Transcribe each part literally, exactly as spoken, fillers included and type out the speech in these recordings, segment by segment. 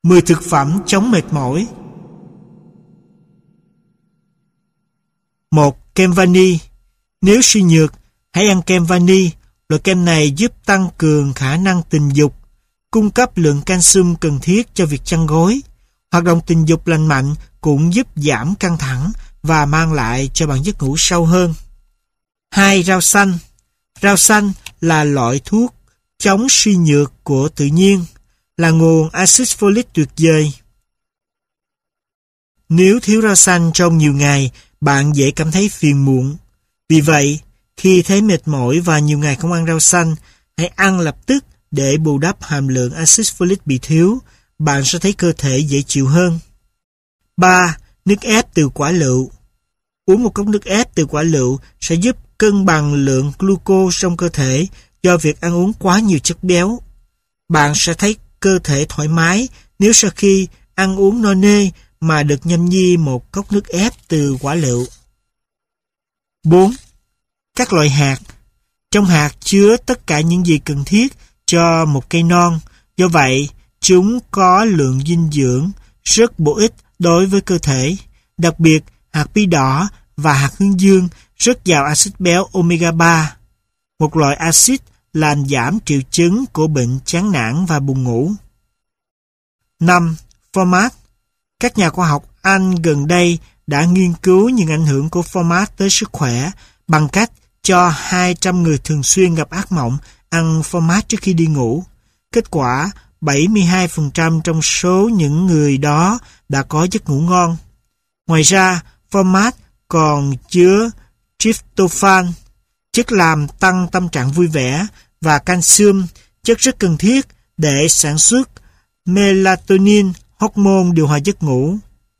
mười thực phẩm chống mệt mỏi. một. Kem vani. Nếu suy nhược, hãy ăn kem vani. Loại kem này giúp tăng cường khả năng tình dục, cung cấp lượng canxi cần thiết cho việc chăn gối. Hoạt động tình dục lành mạnh cũng giúp giảm căng thẳng và mang lại cho bạn giấc ngủ sâu hơn. hai. Rau xanh. Rau xanh là loại thuốc chống suy nhược của tự nhiên, là nguồn axit folic tuyệt vời. Nếu thiếu rau xanh trong nhiều ngày, bạn dễ cảm thấy phiền muộn. Vì vậy, khi thấy mệt mỏi và nhiều ngày không ăn rau xanh, hãy ăn lập tức để bù đắp hàm lượng axit folic bị thiếu. Bạn sẽ thấy cơ thể dễ chịu hơn. ba. Nước ép từ quả lựu. Uống một cốc nước ép từ quả lựu sẽ giúp cân bằng lượng glucose trong cơ thể do việc ăn uống quá nhiều chất béo. Bạn sẽ thấy cơ thể thoải mái nếu sau khi ăn uống no nê mà được nhâm nhi một cốc nước ép từ quả lựu. bốn. Các loại hạt. Trong hạt chứa tất cả những gì cần thiết cho một cây non, do vậy chúng có lượng dinh dưỡng rất bổ ích đối với cơ thể. Đặc biệt, hạt bí đỏ và hạt hướng dương rất giàu axit béo omega ba, một loại axit làm giảm triệu chứng của bệnh chán nản và buồn ngủ. năm. Phô mát. Các nhà khoa học Anh gần đây đã nghiên cứu những ảnh hưởng của phô mát tới sức khỏe bằng cách cho hai trăm người thường xuyên gặp ác mộng ăn phô mát trước khi đi ngủ. Kết quả, bảy mươi hai phần trăm trong số những người đó đã có giấc ngủ ngon. Ngoài ra, phô mát còn chứa tryptophan, chất làm tăng tâm trạng vui vẻ, và calcium, chất rất cần thiết để sản xuất melatonin, hormone điều hòa giấc ngủ.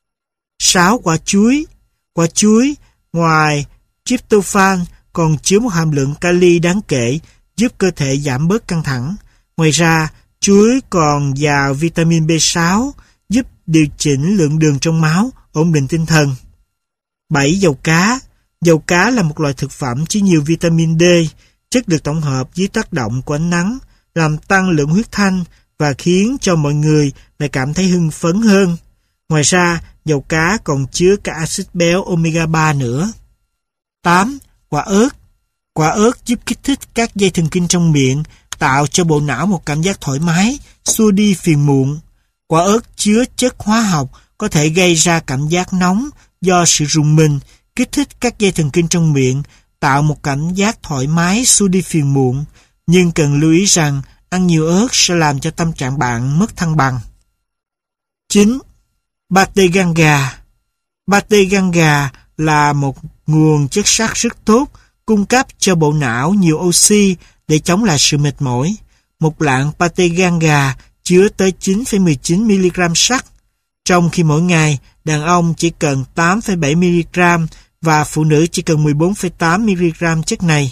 sáu. Quả chuối. Quả chuối, ngoài tryptophan, còn chứa một hàm lượng kali đáng kể, giúp cơ thể giảm bớt căng thẳng. Ngoài ra, chuối còn giàu vitamin B sáu, giúp điều chỉnh lượng đường trong máu, ổn định tinh thần. bảy. Dầu cá. Dầu cá là một loại thực phẩm chứa nhiều vitamin D, chất được tổng hợp dưới tác động của ánh nắng, làm tăng lượng huyết thanh và khiến cho mọi người lại cảm thấy hưng phấn hơn. Ngoài ra, dầu cá còn chứa cả axit béo omega ba nữa. tám. Quả ớt. Quả ớt giúp kích thích các dây thần kinh trong miệng, tạo cho bộ não một cảm giác thoải mái, xua đi phiền muộn. Quả ớt chứa chất hóa học có thể gây ra cảm giác nóng do sự rùng mình, kích thích các dây thần kinh trong miệng, tạo một cảm giác thoải mái, xua đi phiền muộn. Nhưng cần lưu ý rằng ăn nhiều ớt sẽ làm cho tâm trạng bạn mất thăng bằng. chín. Pate gan gà. Pate gan gà là một nguồn chất sắt rất tốt, cung cấp cho bộ não nhiều oxy để chống lại sự mệt mỏi. Một lạng pate gan gà chứa tới chín phẩy mười chín mi-li-gam sắt, trong khi mỗi ngày đàn ông chỉ cần tám phẩy bảy mi-li-gam và phụ nữ chỉ cần mười bốn phẩy tám mi-li-gam chất này.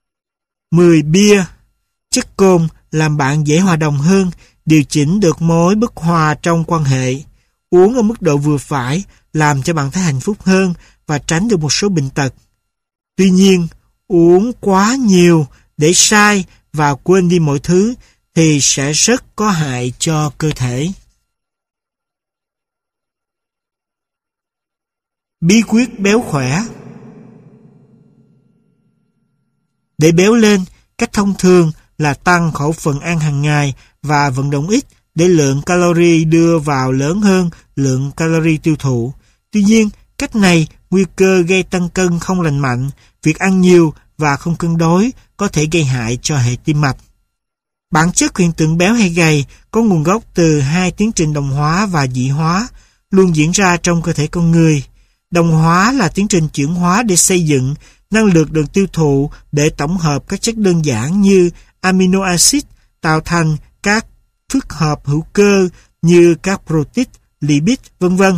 mười. Bia. Chất cồn làm bạn dễ hòa đồng hơn, điều chỉnh được mối bất hòa trong quan hệ. Uống ở mức độ vừa phải làm cho bạn thấy hạnh phúc hơn và tránh được một số bệnh tật. Tuy nhiên, uống quá nhiều để sai và quên đi mọi thứ thì sẽ rất có hại cho cơ thể. Bí quyết béo khỏe. Để béo lên, cách thông thường là tăng khẩu phần ăn hàng ngày và vận động ít để lượng calorie đưa vào lớn hơn lượng calorie tiêu thụ. Tuy nhiên, cách này nguy cơ gây tăng cân không lành mạnh. Việc ăn nhiều và không cân đối có thể gây hại cho hệ tim mạch. Bản chất hiện tượng béo hay gầy có nguồn gốc từ hai tiến trình đồng hóa và dị hóa luôn diễn ra trong cơ thể con người. Đồng hóa là tiến trình chuyển hóa để xây dựng, năng lượng được tiêu thụ để tổng hợp các chất đơn giản như amino acid tạo thành các phức hợp hữu cơ như các protein, lipid, vân vân.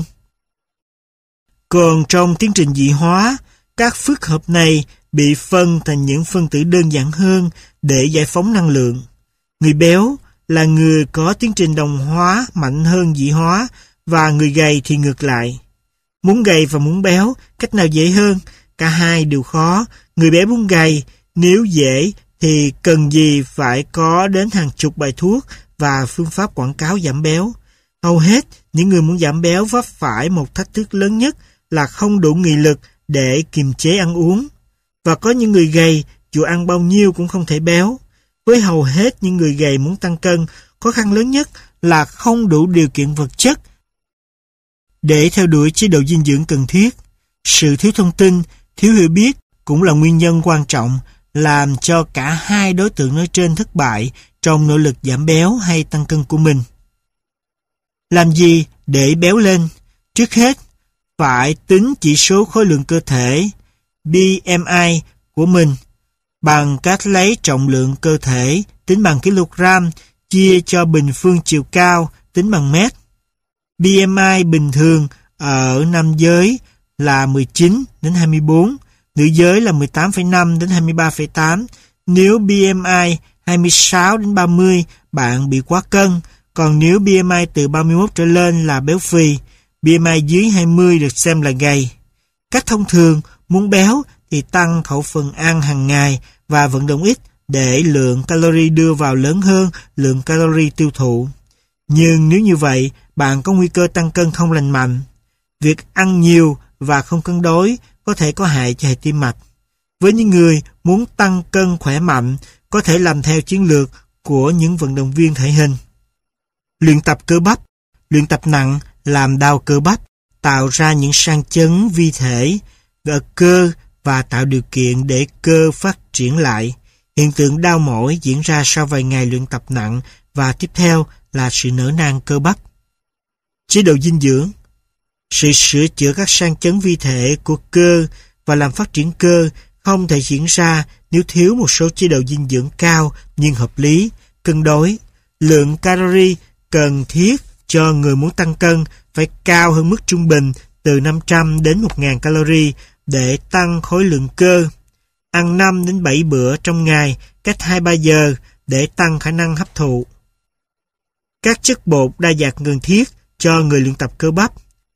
Còn trong tiến trình dị hóa, các phức hợp này bị phân thành những phân tử đơn giản hơn để giải phóng năng lượng. Người béo là người có tiến trình đồng hóa mạnh hơn dị hóa và người gầy thì ngược lại. Muốn gầy và muốn béo, cách nào dễ hơn? Cả hai đều khó. Người béo muốn gầy, nếu dễ thì cần gì phải có đến hàng chục bài thuốc và phương pháp quảng cáo giảm béo. Hầu hết những người muốn giảm béo vấp phải một thách thức lớn nhất là không đủ nghị lực để kiềm chế ăn uống. Và có những người gầy, dù ăn bao nhiêu cũng không thể béo. Với hầu hết những người gầy muốn tăng cân, khó khăn lớn nhất là không đủ điều kiện vật chất để theo đuổi chế độ dinh dưỡng cần thiết. Sự thiếu thông tin, thiếu hiểu biết cũng là nguyên nhân quan trọng làm cho cả hai đối tượng nói trên thất bại trong nỗ lực giảm béo hay tăng cân của mình. Làm gì để béo lên? Trước hết, phải tính chỉ số khối lượng cơ thể B M I của mình bằng cách lấy trọng lượng cơ thể tính bằng kg chia cho bình phương chiều cao tính bằng mét. B M I bình thường ở nam giới là mười chín đến hai mươi bốn, nữ giới là mười tám phẩy năm đến hai mươi ba phẩy tám. Nếu B M I hai mươi sáu đến ba mươi, bạn bị quá cân, còn nếu B M I từ ba mươi mốt trở lên là béo phì, B M I dưới hai mươi được xem là gầy. Cách thông thường, muốn béo thì tăng khẩu phần ăn hàng ngày và vận động ít để lượng calorie đưa vào lớn hơn lượng calorie tiêu thụ. Nhưng nếu như vậy, bạn có nguy cơ tăng cân không lành mạnh. Việc ăn nhiều và không cân đối có thể có hại cho hệ tim mạch. Với những người muốn tăng cân khỏe mạnh, có thể làm theo chiến lược của những vận động viên thể hình. Luyện tập cơ bắp. Luyện tập nặng làm đau cơ bắp, tạo ra những sang chấn vi thể ở cơ và tạo điều kiện để cơ phát triển lại. Hiện tượng đau mỏi diễn ra sau vài ngày luyện tập nặng và tiếp theo là sự nở nang cơ bắp. Chế độ dinh dưỡng. Sự sửa chữa các sang chấn vi thể của cơ và làm phát triển cơ không thể diễn ra nếu thiếu một số chế độ dinh dưỡng cao nhưng hợp lý, cân đối. Lượng calorie cần thiết cho người muốn tăng cân phải cao hơn mức trung bình từ năm trăm đến một nghìn calorie để tăng khối lượng cơ. Ăn năm đến bảy bữa trong ngày cách hai đến ba giờ để tăng khả năng hấp thụ. Các chất bột đa dạng cần thiết cho người luyện tập cơ bắp.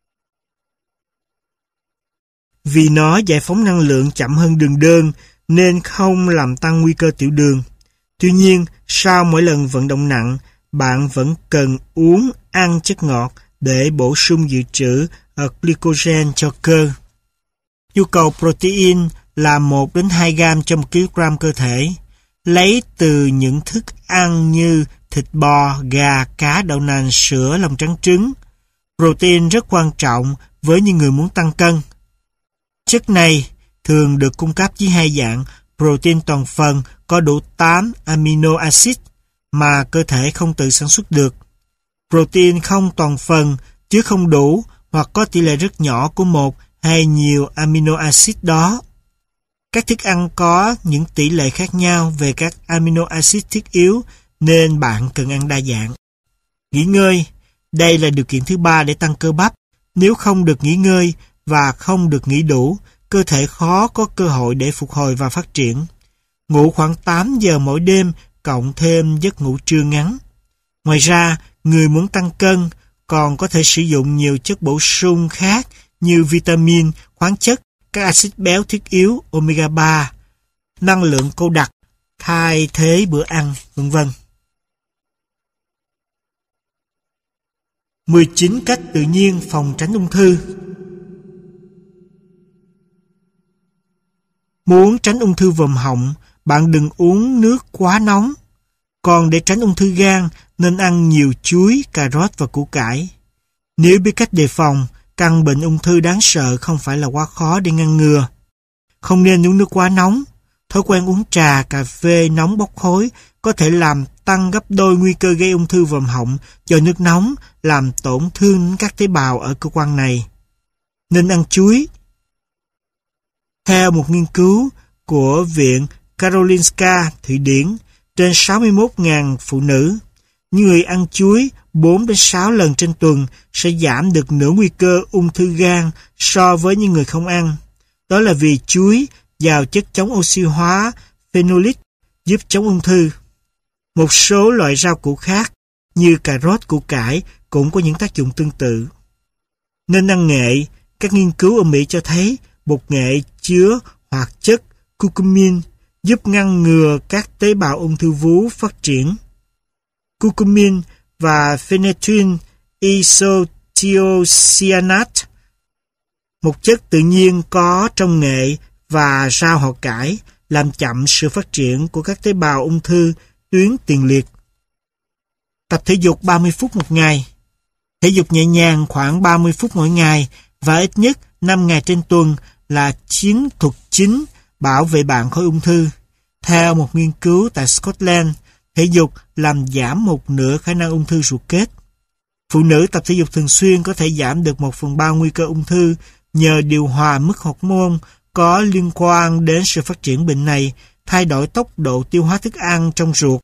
Vì nó giải phóng năng lượng chậm hơn đường đơn nên không làm tăng nguy cơ tiểu đường. Tuy nhiên, sau mỗi lần vận động nặng, bạn vẫn cần uống, ăn chất ngọt để bổ sung dự trữ glycogen cho cơ. Nhu cầu protein là một đến hai gam cho một kg cơ thể, lấy từ những thức ăn như thịt bò, gà, cá, đậu nành, sữa, lòng trắng trứng. Protein rất quan trọng với những người muốn tăng cân. Chất này thường được cung cấp dưới hai dạng protein toàn phần có đủ tám amino acid mà cơ thể không tự sản xuất được. Protein không toàn phần chứ không đủ hoặc có tỷ lệ rất nhỏ của một hay nhiều amino acid đó. Các thức ăn có những tỷ lệ khác nhau về các amino acid thiết yếu nên bạn cần ăn đa dạng. Nghỉ ngơi. Đây là điều kiện thứ ba để tăng cơ bắp. Nếu không được nghỉ ngơi và không được nghỉ đủ, cơ thể khó có cơ hội để phục hồi và phát triển. Ngủ khoảng tám giờ mỗi đêm cộng thêm giấc ngủ trưa ngắn. Ngoài ra, người muốn tăng cân còn có thể sử dụng nhiều chất bổ sung khác như vitamin, khoáng chất, các axit béo thiết yếu, omega ba, năng lượng cô đặc, thay thế bữa ăn, vân vân. mười chín cách tự nhiên phòng tránh ung thư. Muốn tránh ung thư vòm họng, bạn đừng uống nước quá nóng. Còn để tránh ung thư gan, nên ăn nhiều chuối, cà rốt và củ cải. Nếu biết cách đề phòng, căn bệnh ung thư đáng sợ không phải là quá khó để ngăn ngừa. Không nên uống nước quá nóng. Thói quen uống trà, cà phê nóng bốc khói có thể làm tăng gấp đôi nguy cơ gây ung thư vòm họng do nước nóng làm tổn thương các tế bào ở cơ quan này. Nên ăn chuối. Theo một nghiên cứu của Viện Karolinska, Thụy Điển, trên sáu mươi mốt nghìn phụ nữ, những người ăn chuối bốn đến sáu lần trên tuần sẽ giảm được nửa nguy cơ ung thư gan so với những người không ăn. Đó là vì chuối giàu chất chống oxy hóa phenolic giúp chống ung thư. Một số loại rau củ khác như cà rốt, củ cải cũng có những tác dụng tương tự. Nên ăn nghệ. Các nghiên cứu ở Mỹ cho thấy bột nghệ chứa hoạt chất curcumin giúp ngăn ngừa các tế bào ung thư vú phát triển. Curcumin và phenytoin isothiocyanate, một chất tự nhiên có trong nghệ và rau họ cải, làm chậm sự phát triển của các tế bào ung thư tuyến tiền liệt. Tập thể dục ba mươi phút một ngày. Thể dục nhẹ nhàng khoảng ba mươi phút mỗi ngày và ít nhất năm ngày trên tuần là chiến thuật chính bảo vệ bạn khỏi ung thư. Theo một nghiên cứu tại Scotland, thể dục làm giảm một nửa khả năng ung thư ruột kết. Phụ nữ tập thể dục thường xuyên có thể giảm được một phần ba nguy cơ ung thư nhờ điều hòa mức hormone có liên quan đến sự phát triển bệnh này, thay đổi tốc độ tiêu hóa thức ăn trong ruột.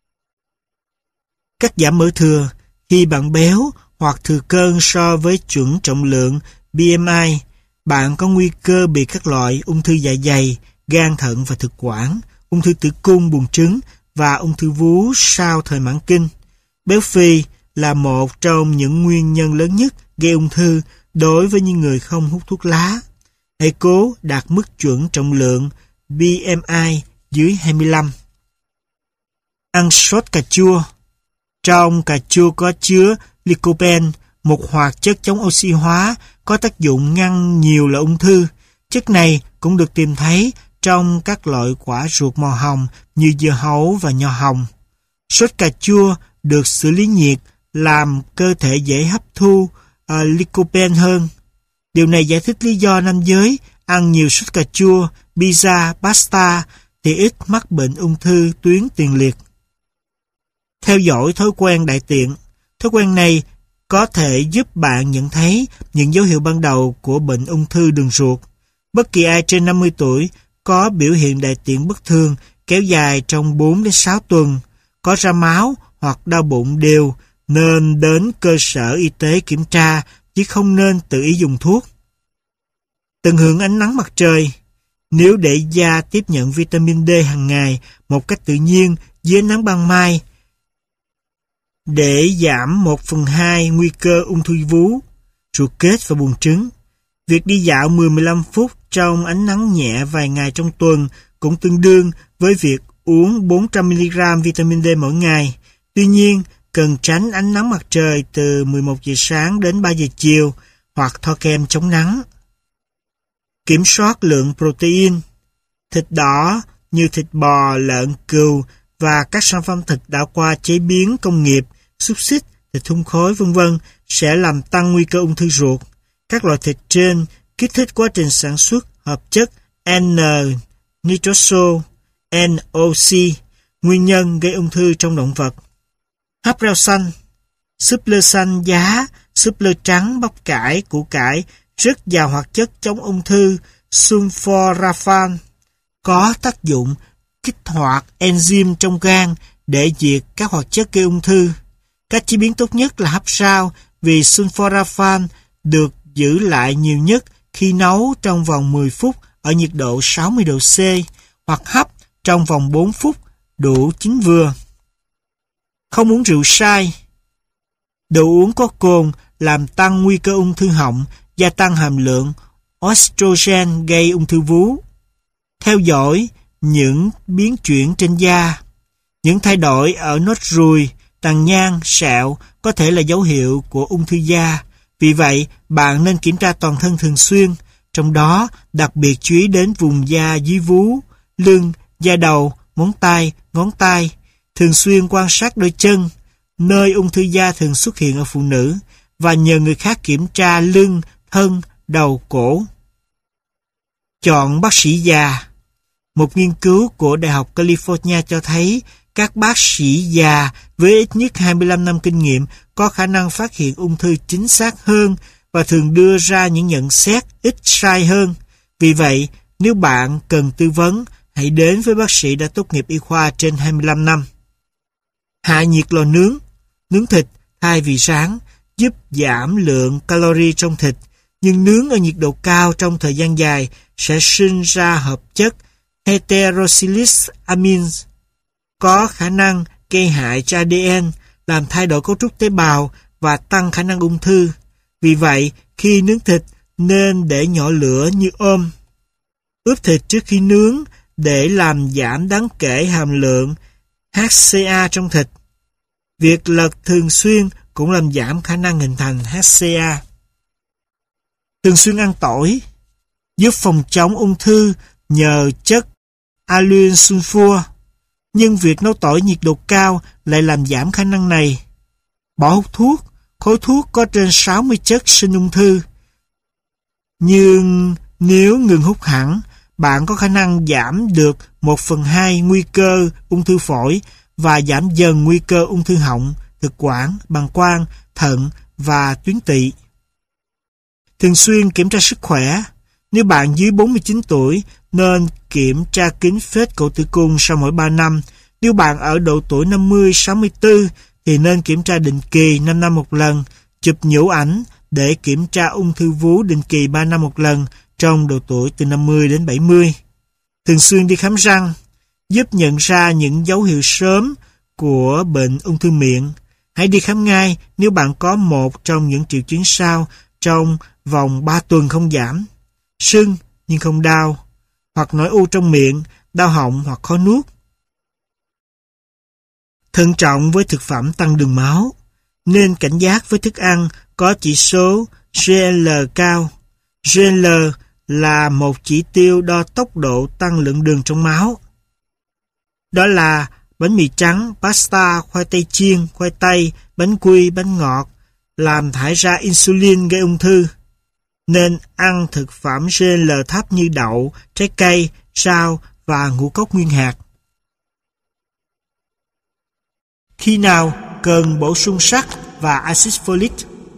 Cắt giảm mỡ thừa. Khi bạn béo hoặc thừa cân so với chuẩn trọng lượng B M I, bạn có nguy cơ bị các loại ung thư dạ dày, gan thận và thực quản, ung thư tử cung buồng trứng và ung thư vú sau thời mãn kinh. Béo phì là một trong những nguyên nhân lớn nhất gây ung thư đối với những người không hút thuốc lá. Hãy cố đạt mức chuẩn trọng lượng B M I dưới hai mươi lăm. Ăn sốt cà chua. Trong cà chua có chứa lycopene, một hoạt chất chống oxy hóa có tác dụng ngăn nhiều loại ung thư. Chất này cũng được tìm thấy trong các loại quả ruột màu hồng như dưa hấu và nho hồng. Sốt cà chua được xử lý nhiệt làm cơ thể dễ hấp thu uh, lycopene hơn. Điều này giải thích lý do nam giới ăn nhiều sốt cà chua, pizza, pasta thì ít mắc bệnh ung thư tuyến tiền liệt. Theo dõi thói quen đại tiện. Thói quen này có thể giúp bạn nhận thấy những dấu hiệu ban đầu của bệnh ung thư đường ruột. Bất kỳ ai trên năm mươi tuổi có biểu hiện đại tiện bất thường kéo dài trong bốn đến sáu tuần, có ra máu hoặc đau bụng đều nên đến cơ sở y tế kiểm tra, chứ không nên tự ý dùng thuốc. Tận hưởng ánh nắng mặt trời. Nếu để da tiếp nhận vitamin D hàng ngày một cách tự nhiên dưới nắng ban mai, để giảm một phần hai nguy cơ ung thư vú, ruột kết và buồng trứng. Việc đi dạo mười đến mười lăm phút trong ánh nắng nhẹ vài ngày trong tuần cũng tương đương với việc uống bốn trăm mi li gam vitamin D mỗi ngày. Tuy nhiên, cần tránh ánh nắng mặt trời từ mười một giờ sáng đến ba giờ chiều hoặc thoa kem chống nắng. Kiểm soát lượng protein. Thịt đỏ như thịt bò, lợn, cừu và các sản phẩm thịt đã qua chế biến công nghiệp, xúc xích, thịt hun khói vân vân sẽ làm tăng nguy cơ ung thư ruột. Các loại thịt trên kích thích quá trình sản xuất hợp chất N-nitroso, N O C, nguyên nhân gây ung thư trong động vật. Hấp rau xanh. Súp lơ xanh, giá, súp lơ trắng, bắp cải, củ cải rất giàu hoạt chất chống ung thư sulforaphane, có tác dụng kích hoạt enzyme trong gan để diệt các hoạt chất gây ung thư. Cách chế biến tốt nhất là hấp rau vì sulforaphane được giữ lại nhiều nhất khi nấu trong vòng mười phút ở nhiệt độ sáu mươi độ C hoặc hấp trong vòng bốn phút đủ chín vừa. Không uống rượu sai. Đồ uống có cồn làm tăng nguy cơ ung thư họng, gia tăng hàm lượng estrogen gây ung thư vú. Theo dõi những biến chuyển trên da. Những thay đổi ở nốt ruồi, tàn nhang, sẹo có thể là dấu hiệu của ung thư da. Vì vậy, bạn nên kiểm tra toàn thân thường xuyên, trong đó đặc biệt chú ý đến vùng da dưới vú, lưng, da đầu, móng tay, ngón tay. Thường xuyên quan sát đôi chân, nơi ung thư da thường xuất hiện ở phụ nữ, và nhờ người khác kiểm tra lưng, thân, đầu, cổ. Chọn bác sĩ già. Một nghiên cứu của Đại học California cho thấy các bác sĩ già với ít nhất hai mươi lăm năm kinh nghiệm có khả năng phát hiện ung thư chính xác hơn và thường đưa ra những nhận xét ít sai hơn. Vì vậy, nếu bạn cần tư vấn, hãy đến với bác sĩ đã tốt nghiệp y khoa trên hai mươi lăm năm. Hạ nhiệt lò nướng. Nướng thịt thay vì rán giúp giảm lượng calorie trong thịt, nhưng nướng ở nhiệt độ cao trong thời gian dài sẽ sinh ra hợp chất heterocyclic amines, có khả năng gây hại cho A D N, làm thay đổi cấu trúc tế bào và tăng khả năng ung thư. Vì vậy, khi nướng thịt nên để nhỏ lửa như ôm. Ướp thịt trước khi nướng để làm giảm đáng kể hàm lượng H C A trong thịt. Việc lật thường xuyên cũng làm giảm khả năng hình thành hát xê a. Thường xuyên ăn tỏi giúp phòng chống ung thư nhờ chất allyl sulfur, nhưng việc nấu tỏi nhiệt độ cao lại làm giảm khả năng này. Bỏ hút thuốc, khói thuốc có trên sáu mươi chất sinh ung thư. Nhưng nếu ngừng hút hẳn, bạn có khả năng giảm được một phần hai nguy cơ ung thư phổi và giảm dần nguy cơ ung thư họng, thực quản, bàng quang, thận và tuyến tỵ. Thường xuyên kiểm tra sức khỏe. Nếu bạn dưới bốn mươi chín tuổi, nên kiểm tra kính phết cổ tử cung sau mỗi ba năm. Nếu bạn ở độ tuổi năm mươi sáu mươi tư, thì nên kiểm tra định kỳ năm năm một lần, chụp nhũ ảnh để kiểm tra ung thư vú định kỳ ba năm một lần trong độ tuổi từ năm mươi đến bảy mươi. Thường xuyên đi khám răng, giúp nhận ra những dấu hiệu sớm của bệnh ung thư miệng. Hãy đi khám ngay nếu bạn có một trong những triệu chứng sau trong vòng ba tuần không giảm: sưng nhưng không đau, hoặc nổi u trong miệng, đau họng hoặc khó nuốt. Thận trọng với thực phẩm tăng đường máu. Nên cảnh giác với thức ăn có chỉ số giê lờ cao. giê lờ là một chỉ tiêu đo tốc độ tăng lượng đường trong máu. Đó là bánh mì trắng, pasta, khoai tây chiên, khoai tây, bánh quy, bánh ngọt, làm thải ra insulin gây ung thư. Nên ăn thực phẩm giê lờ thấp như đậu, trái cây, rau và ngũ cốc nguyên hạt. Khi nào cần bổ sung sắt và axit folic?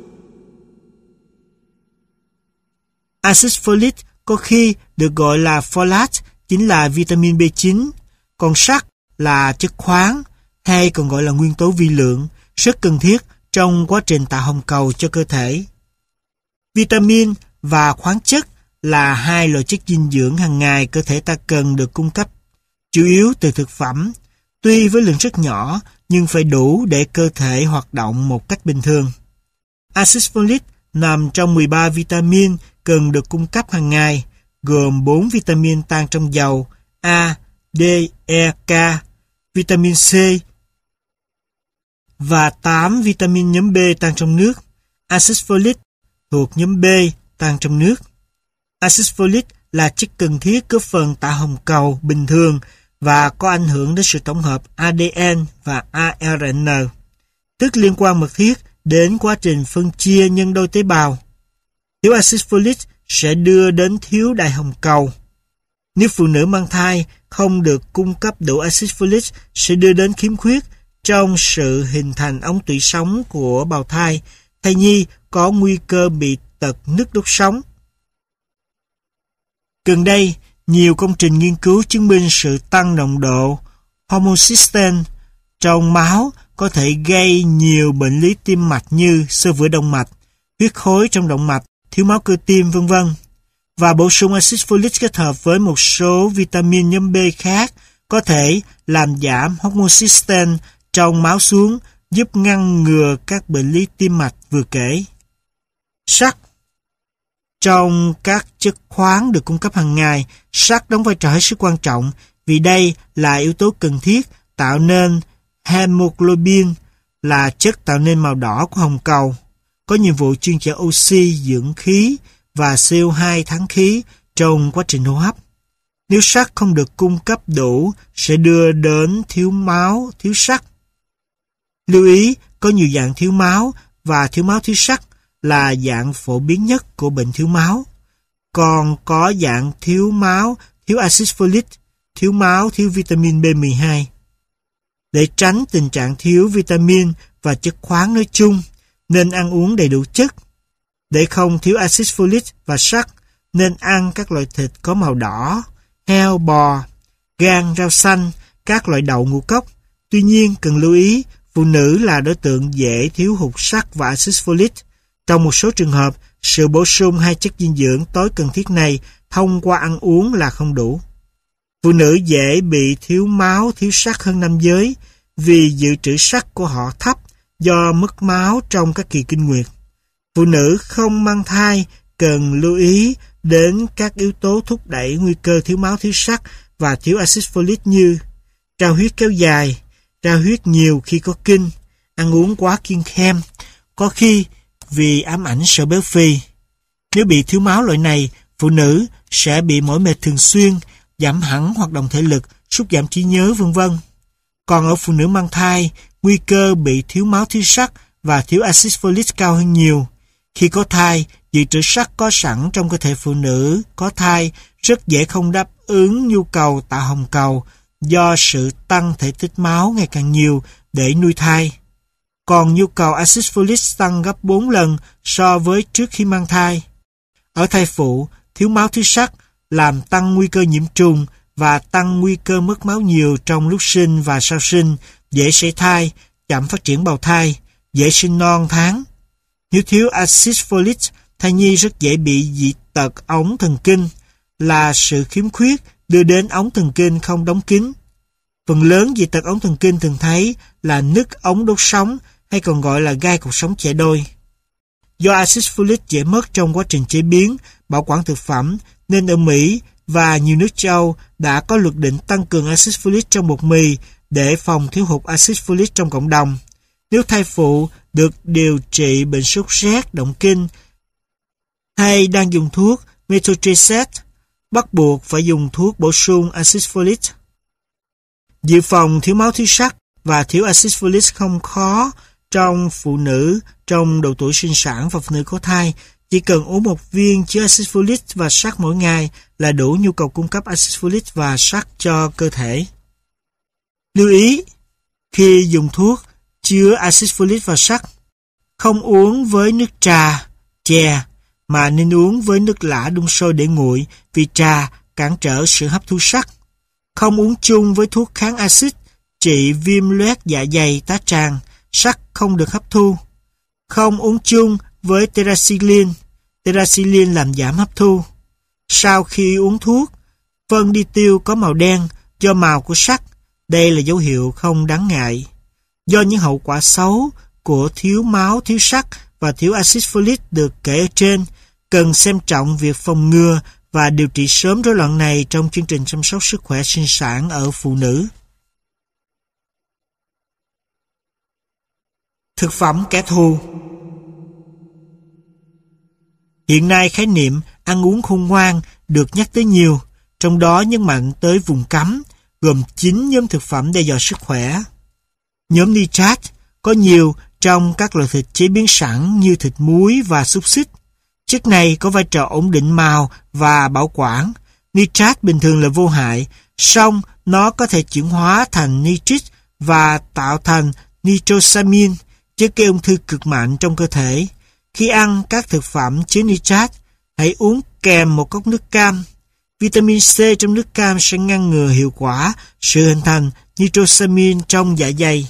Axit folic có khi được gọi là folate, chính là vitamin B chín, còn sắt là chất khoáng hay còn gọi là nguyên tố vi lượng, rất cần thiết trong quá trình tạo hồng cầu cho cơ thể. Vitamin và khoáng chất là hai loại chất dinh dưỡng hàng ngày cơ thể ta cần được cung cấp, chủ yếu từ thực phẩm, tuy với lượng rất nhỏ nhưng phải đủ để cơ thể hoạt động một cách bình thường. Axit folic nằm trong mười ba vitamin cần được cung cấp hàng ngày, gồm bốn vitamin tan trong dầu A, D, E, K, vitamin C và tám vitamin nhóm B tan trong nước. Axit folic thuộc nhóm B tan trong nước. Axit folic là chất cần thiết góp phần tạo hồng cầu bình thường và có ảnh hưởng đến sự tổng hợp a đê en và a rờ en, tức liên quan mật thiết đến quá trình phân chia nhân đôi tế bào. Thiếu axit folic sẽ đưa đến thiếu đại hồng cầu. Nếu phụ nữ mang thai không được cung cấp đủ axit folic sẽ đưa đến khiếm khuyết trong sự hình thành ống tủy sống của bào thai. Thai nhi có nguy cơ bị tật nứt đốt sống. Gần đây, nhiều công trình nghiên cứu chứng minh sự tăng nồng độ homocysteine trong máu có thể gây nhiều bệnh lý tim mạch như xơ vữa động mạch, huyết khối trong động mạch, thiếu máu cơ tim, vân vân. Và bổ sung axit folic kết hợp với một số vitamin nhóm B khác có thể làm giảm homocysteine trong máu xuống, giúp ngăn ngừa các bệnh lý tim mạch vừa kể. Sắt. Trong các chất khoáng được cung cấp hàng ngày, sắt đóng vai trò hết sức quan trọng vì đây là yếu tố cần thiết tạo nên hemoglobin, là chất tạo nên màu đỏ của hồng cầu, có nhiệm vụ chuyên chở oxy, dưỡng khí và xê o hai thắng khí trong quá trình hô hấp. Nếu sắt không được cung cấp đủ sẽ đưa đến thiếu máu, thiếu sắt. Lưu ý, có nhiều dạng thiếu máu và thiếu máu thiếu sắt là dạng phổ biến nhất của bệnh thiếu máu. Còn có dạng thiếu máu, thiếu axit folic, thiếu máu, thiếu vitamin B mười hai. Để tránh tình trạng thiếu vitamin và chất khoáng nói chung, nên ăn uống đầy đủ chất. Để không thiếu axit folic và sắt, nên ăn các loại thịt có màu đỏ, heo, bò, gan, rau xanh, các loại đậu, ngũ cốc. Tuy nhiên, cần lưu ý, phụ nữ là đối tượng dễ thiếu hụt sắt và axit folic. Trong một số trường hợp, sự bổ sung hai chất dinh dưỡng tối cần thiết này thông qua ăn uống là không đủ. Phụ nữ dễ bị thiếu máu, thiếu sắt hơn nam giới vì dự trữ sắt của họ thấp do mất máu trong các kỳ kinh nguyệt. Phụ nữ không mang thai cần lưu ý đến các yếu tố thúc đẩy nguy cơ thiếu máu, thiếu sắt và thiếu axit folic như trao huyết kéo dài, trao huyết nhiều khi có kinh, ăn uống quá kiêng khem, có khi vì ám ảnh sợ béo phì. Nếu bị thiếu máu loại này, phụ nữ sẽ bị mỏi mệt thường xuyên, giảm hẳn hoạt động thể lực, sút giảm trí nhớ, vân vân. Còn ở phụ nữ mang thai, nguy cơ bị thiếu máu, thiếu sắt và thiếu axit folic cao hơn nhiều. Khi có thai, dự trữ sắt có sẵn trong cơ thể phụ nữ có thai rất dễ không đáp ứng nhu cầu tạo hồng cầu do sự tăng thể tích máu ngày càng nhiều để nuôi thai. Còn nhu cầu axit folic tăng gấp bốn lần so với trước khi mang thai. Ở thai phụ, thiếu máu thiếu sắt làm tăng nguy cơ nhiễm trùng và tăng nguy cơ mất máu nhiều trong lúc sinh và sau sinh, dễ sảy thai, chậm phát triển bào thai, dễ sinh non tháng. Nếu thiếu axit folic, thai nhi rất dễ bị dị tật ống thần kinh, là sự khiếm khuyết đưa đến ống thần kinh không đóng kín. Phần lớn dị tật ống thần kinh thường thấy là nứt ống đốt sống hay còn gọi là gai cột sống chẻ đôi. Do axit folic dễ mất trong quá trình chế biến, bảo quản thực phẩm, nên ở Mỹ và nhiều nước châu Âu đã có luật định tăng cường axit folic trong bột mì để phòng thiếu hụt axit folic trong cộng đồng. Nếu thai phụ được điều trị bệnh sốt rét, động kinh hay đang dùng thuốc methotrexate, bắt buộc phải dùng thuốc bổ sung axit folic. Dự phòng thiếu máu thiếu sắt và thiếu axit folic không khó trong phụ nữ trong độ tuổi sinh sản và phụ nữ có thai. Chỉ cần uống một viên chứa axit folic và sắt mỗi ngày là đủ nhu cầu cung cấp axit folic và sắt cho cơ thể. Lưu ý, khi dùng thuốc chứa axit folic và sắt, không uống với nước trà, chè, mà nên uống với nước lã đun sôi để nguội vì trà cản trở sự hấp thu sắt. Không uống chung với thuốc kháng axit, trị viêm loét dạ dày, tá tràng, sắt không được hấp thu. Không uống chung với tetracycline, tetracycline làm giảm hấp thu. Sau khi uống thuốc, phân đi tiêu có màu đen do màu của sắt. Đây là dấu hiệu không đáng ngại. Do những hậu quả xấu của thiếu máu, thiếu sắt và thiếu axit folic được kể ở trên, cần xem trọng việc phòng ngừa và điều trị sớm rối loạn này trong chương trình chăm sóc sức khỏe sinh sản ở phụ nữ. Thực phẩm kẻ thù. Hiện nay khái niệm ăn uống khôn ngoan được nhắc tới nhiều, trong đó nhấn mạnh tới vùng cấm, gồm chín nhóm thực phẩm đe dọa sức khỏe. Nhóm nitrat có nhiều trong các loại thịt chế biến sẵn như thịt muối và xúc xích. Chất này có vai trò ổn định màu và bảo quản. Nitrat bình thường là vô hại, song nó có thể chuyển hóa thành nitrit và tạo thành nitrosamin, chất gây ung thư cực mạnh trong cơ thể. Khi ăn các thực phẩm chứa nitrat, hãy uống kèm một cốc nước cam. Vitamin C trong nước cam sẽ ngăn ngừa hiệu quả sự hình thành nitrosamin trong dạ dày.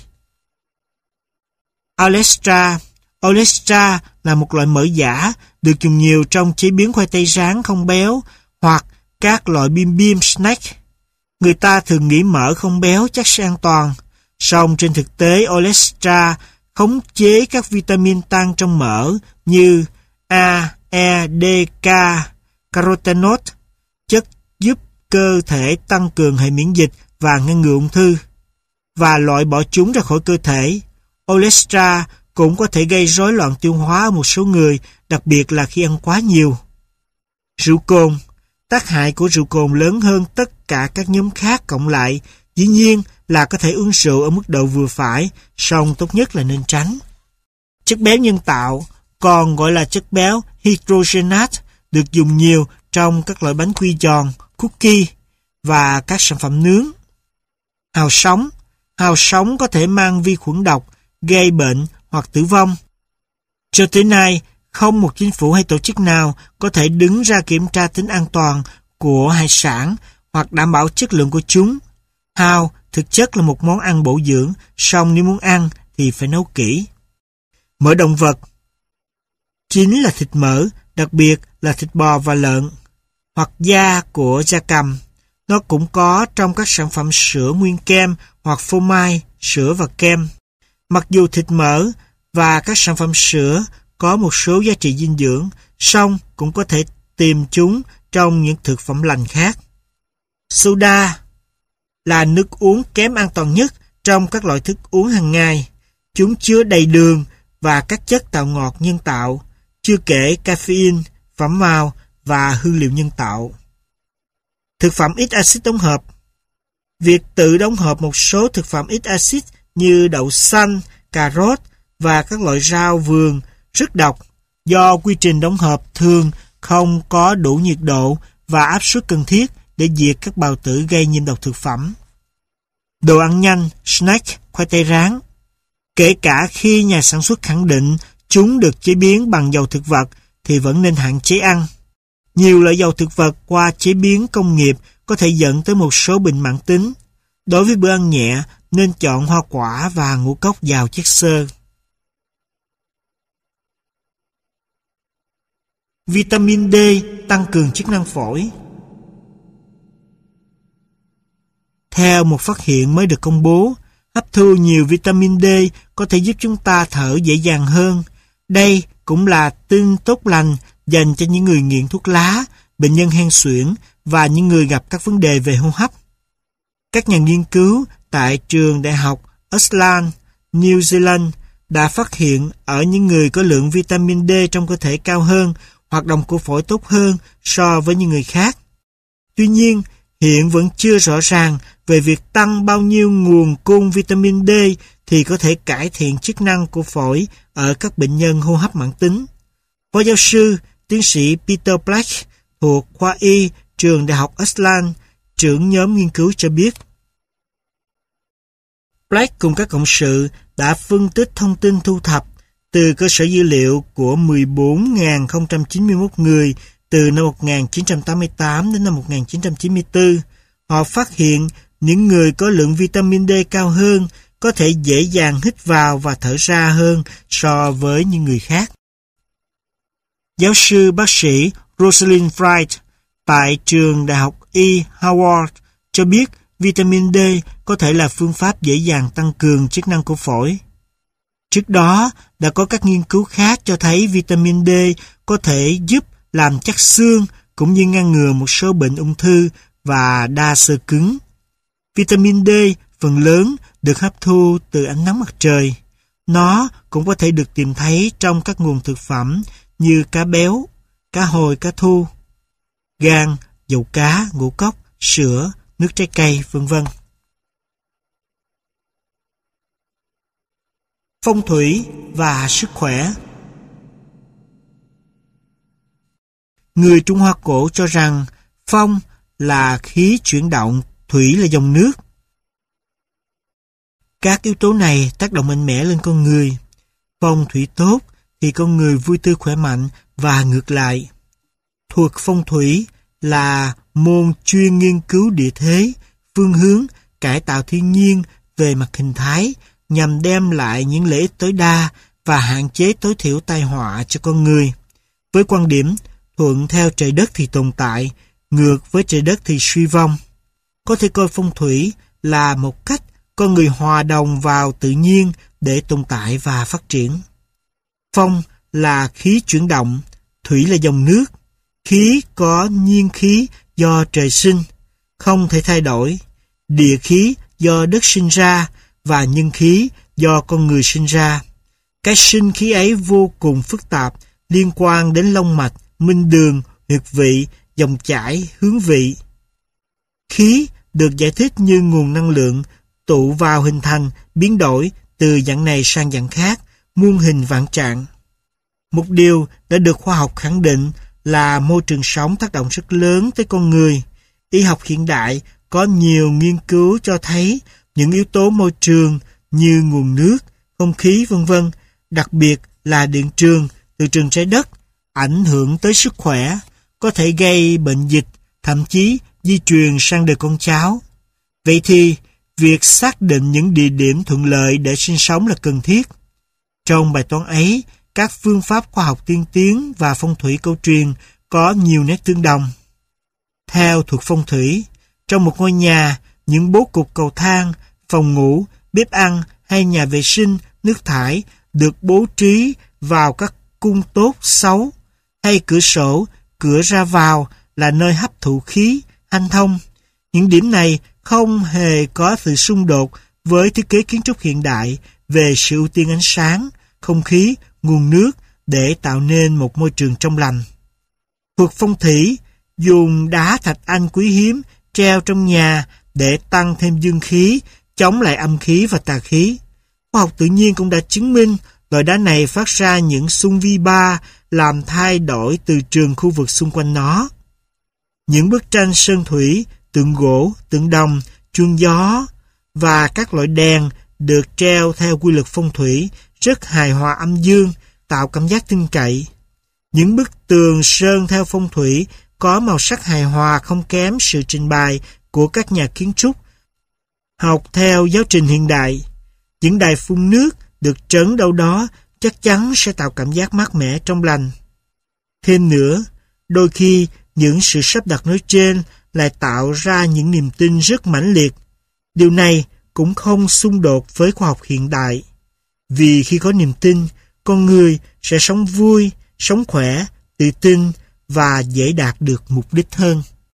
Olestra. Olestra là một loại mỡ giả được dùng nhiều trong chế biến khoai tây rán không béo hoặc các loại bim bim snack. Người ta thường nghĩ mỡ không béo chắc sẽ an toàn, song trên thực tế Olestra khống chế các vitamin tăng trong mỡ như A, E, D, K, carotenoid, chất giúp cơ thể tăng cường hệ miễn dịch và ngăn ngừa ung thư, và loại bỏ chúng ra khỏi cơ thể. Olestra cũng có thể gây rối loạn tiêu hóa ở một số người, đặc biệt là khi ăn quá nhiều. Rượu cồn. Tác hại của rượu cồn lớn hơn tất cả các nhóm khác cộng lại. Dĩ nhiên là có thể uống rượu ở mức độ vừa phải, song tốt nhất là nên tránh. Chất béo nhân tạo, còn gọi là chất béo hydrogenate, được dùng nhiều trong các loại bánh quy giòn, cookie và các sản phẩm nướng. Hào sống. Hào sống có thể mang vi khuẩn độc, gây bệnh hoặc tử vong. Cho tới nay, không một chính phủ hay tổ chức nào có thể đứng ra kiểm tra tính an toàn của hải sản hoặc đảm bảo chất lượng của chúng. Hào thực chất là một món ăn bổ dưỡng, song nếu muốn ăn thì phải nấu kỹ. Mỡ động vật. Chính là thịt mỡ, đặc biệt là thịt bò và lợn, hoặc da của gia cầm. Nó cũng có trong các sản phẩm sữa nguyên kem hoặc phô mai, sữa và kem. Mặc dù thịt mỡ và các sản phẩm sữa có một số giá trị dinh dưỡng, song cũng có thể tìm chúng trong những thực phẩm lành khác. Soda là nước uống kém an toàn nhất trong các loại thức uống hàng ngày. Chúng chứa đầy đường và các chất tạo ngọt nhân tạo, chưa kể caffeine, phẩm màu và hương liệu nhân tạo. Thực phẩm ít axit đóng hộp. Việc tự đóng hộp một số thực phẩm ít axit như đậu xanh, cà rốt và các loại rau vườn rất độc do quy trình đóng hộp thường không có đủ nhiệt độ và áp suất cần thiết để diệt các bào tử gây nhiễm độc thực phẩm. Đồ ăn nhanh, snack, khoai tây rán. Kể cả khi nhà sản xuất khẳng định chúng được chế biến bằng dầu thực vật thì vẫn nên hạn chế ăn. Nhiều loại dầu thực vật qua chế biến công nghiệp có thể dẫn tới một số bệnh mãn tính. Đối với bữa ăn nhẹ, nên chọn hoa quả và ngũ cốc giàu chất xơ. Vitamin D tăng cường chức năng phổi. Theo một phát hiện mới được công bố, hấp thu nhiều vitamin D có thể giúp chúng ta thở dễ dàng hơn. Đây cũng là tin tốt lành dành cho những người nghiện thuốc lá, bệnh nhân hen suyễn và những người gặp các vấn đề về hô hấp. Các nhà nghiên cứu tại trường đại học Auckland, New Zealand đã phát hiện ở những người có lượng vitamin D trong cơ thể cao hơn, hoạt động của phổi tốt hơn so với những người khác. Tuy nhiên, hiện vẫn chưa rõ ràng về việc tăng bao nhiêu nguồn cung vitamin D thì có thể cải thiện chức năng của phổi ở các bệnh nhân hô hấp mãn tính. Phó giáo sư, tiến sĩ Peter Black thuộc khoa Y trường đại học Auckland, trưởng nhóm nghiên cứu cho biết. Black cùng các cộng sự đã phân tích thông tin thu thập từ cơ sở dữ liệu của mười bốn nghìn không trăm chín mươi mốt người từ năm một nghìn chín trăm tám mươi tám đến năm một nghìn chín trăm chín mươi tư. Họ phát hiện những người có lượng vitamin D cao hơn có thể dễ dàng hít vào và thở ra hơn so với những người khác. Giáo sư bác sĩ Rosalind Wright tại trường đại học E. Howard cho biết vitamin D có thể là phương pháp dễ dàng tăng cường chức năng của phổi. Trước đó, đã có các nghiên cứu khác cho thấy vitamin D có thể giúp làm chắc xương cũng như ngăn ngừa một số bệnh ung thư và đa xơ cứng. Vitamin D phần lớn được hấp thu từ ánh nắng mặt trời. Nó cũng có thể được tìm thấy trong các nguồn thực phẩm như cá béo, cá hồi cá thu, gan, dầu cá, ngũ cốc, sữa, nước trái cây, vân vân. Phong thủy và sức khỏe. Người Trung Hoa cổ cho rằng phong là khí chuyển động, thủy là dòng nước. Các yếu tố này tác động mạnh mẽ lên con người. Phong thủy tốt thì con người vui tươi khỏe mạnh và ngược lại. Thuật phong thủy là môn chuyên nghiên cứu địa thế, phương hướng, cải tạo thiên nhiên về mặt hình thái nhằm đem lại những lợi ích tối đa và hạn chế tối thiểu tai họa cho con người. Với quan điểm thuận theo trời đất thì tồn tại, ngược với trời đất thì suy vong. Có thể coi phong thủy là một cách con người hòa đồng vào tự nhiên để tồn tại và phát triển. Phong là khí chuyển động, thủy là dòng nước. Khí có nhiên khí do trời sinh, không thể thay đổi. Địa khí do đất sinh ra và nhân khí do con người sinh ra. Cái sinh khí ấy vô cùng phức tạp, liên quan đến long mạch, minh đường, huyệt vị, dòng chảy, hướng vị. Khí được giải thích như nguồn năng lượng tụ vào hình thành, biến đổi từ dạng này sang dạng khác, muôn hình vạn trạng. Một điều đã được khoa học khẳng định là môi trường sống tác động rất lớn tới con người. Y học hiện đại có nhiều nghiên cứu cho thấy những yếu tố môi trường như nguồn nước, không khí vân vân, đặc biệt là điện trường từ trường trái đất, ảnh hưởng tới sức khỏe, có thể gây bệnh dịch, thậm chí di truyền sang đời con cháu. Vậy thì, việc xác định những địa điểm thuận lợi để sinh sống là cần thiết. Trong bài toán ấy, các phương pháp khoa học tiên tiến và phong thủy cổ truyền có nhiều nét tương đồng. Theo thuật phong thủy, trong một ngôi nhà, những bố cục cầu thang, phòng ngủ, bếp ăn hay nhà vệ sinh, nước thải được bố trí vào các cung tốt xấu, hay cửa sổ, cửa ra vào là nơi hấp thụ khí, hanh thông. Những điểm này không hề có sự xung đột với thiết kế kiến trúc hiện đại về sự ưu tiên ánh sáng, không khí, nguồn nước để tạo nên một môi trường trong lành. Thuật phong thủy dùng đá thạch anh quý hiếm treo trong nhà để tăng thêm dương khí, chống lại âm khí và tà khí. Khoa học tự nhiên cũng đã chứng minh loại đá này phát ra những xung vi ba làm thay đổi từ trường khu vực xung quanh nó. Những bức tranh sơn thủy, tượng gỗ, tượng đồng, chuông gió và các loại đèn được treo theo quy luật phong thủy rất hài hòa âm dương, tạo cảm giác tin cậy. Những bức tường sơn theo phong thủy có màu sắc hài hòa không kém sự trình bày của các nhà kiến trúc học theo giáo trình hiện đại. Những đài phun nước được trấn đâu đó chắc chắn sẽ tạo cảm giác mát mẻ trong lành. Thêm nữa, đôi khi những sự sắp đặt nói trên lại tạo ra những niềm tin rất mãnh liệt. Điều này cũng không xung đột với khoa học hiện đại. Vì khi có niềm tin, con người sẽ sống vui, sống khỏe, tự tin và dễ đạt được mục đích hơn.